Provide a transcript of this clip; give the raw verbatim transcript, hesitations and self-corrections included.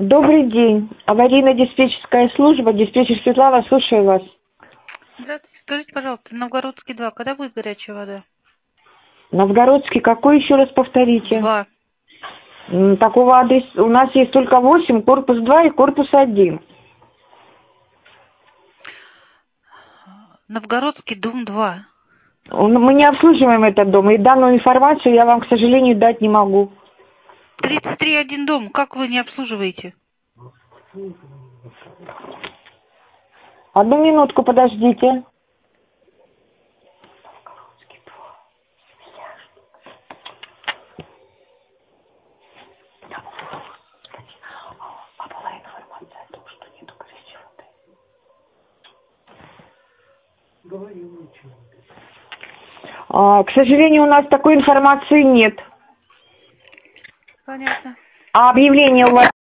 Добрый день. Аварийно-диспетчерская служба. Диспетчер Светлана, слушаю вас. Здравствуйте. Скажите, пожалуйста, Новгородский два, когда будет горячая вода? Новгородский, какой еще раз повторите? Два. М, Такого адреса у нас есть только восемь, корпус два и корпус один. Новгородский дом два. Он- Мы не обслуживаем этот дом, и данную информацию я вам, к сожалению, дать не могу. тридцать три один дом. Как вы не обслуживаете? Одну минутку, подождите. А была информация о том, что нету горячей воды. А, к сожалению, у нас такой информации нет. Понятно. А объявление у вас